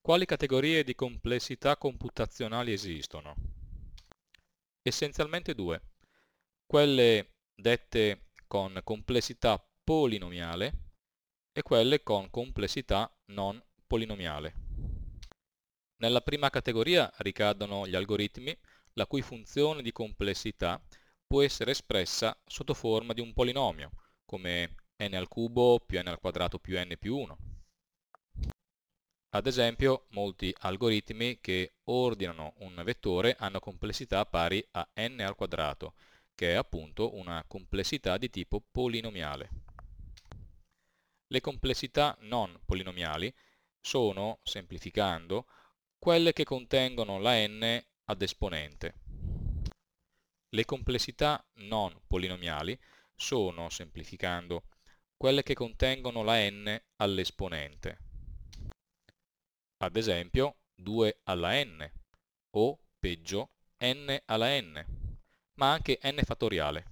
Quali categorie di complessità computazionali esistono? Essenzialmente due, quelle dette con complessità polinomiale e quelle con complessità non polinomiale. Nella prima categoria ricadono gli algoritmi la cui funzione di complessità può essere espressa sotto forma di un polinomio, come n al cubo più n al quadrato più n più 1. Ad esempio, molti algoritmi che ordinano un vettore hanno complessità pari a n al quadrato, che è appunto una complessità di tipo polinomiale. Le complessità non polinomiali sono, semplificando, quelle che contengono la n ad esponente. Le complessità non polinomiali sono, semplificando, quelle che contengono la n all'esponente. Ad esempio, 2 alla n o, peggio, n alla n, ma anche n fattoriale.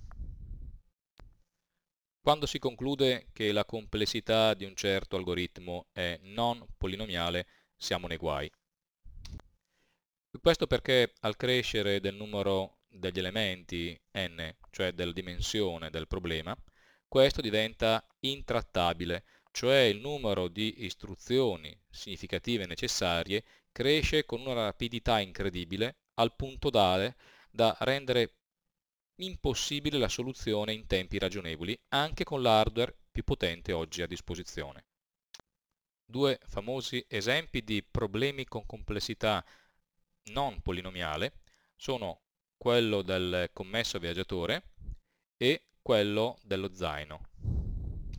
Quando si conclude che la complessità di un certo algoritmo è non polinomiale, siamo nei guai. Questo perché al crescere del numero degli elementi n, cioè della dimensione del problema, questo diventa intrattabile, cioè il numero di istruzioni significative necessarie cresce con una rapidità incredibile al punto tale da rendere impossibile la soluzione in tempi ragionevoli, anche con l'hardware più potente oggi a disposizione. Due famosi esempi di problemi con complessità non polinomiale sono quello del commesso viaggiatore e quello dello zaino.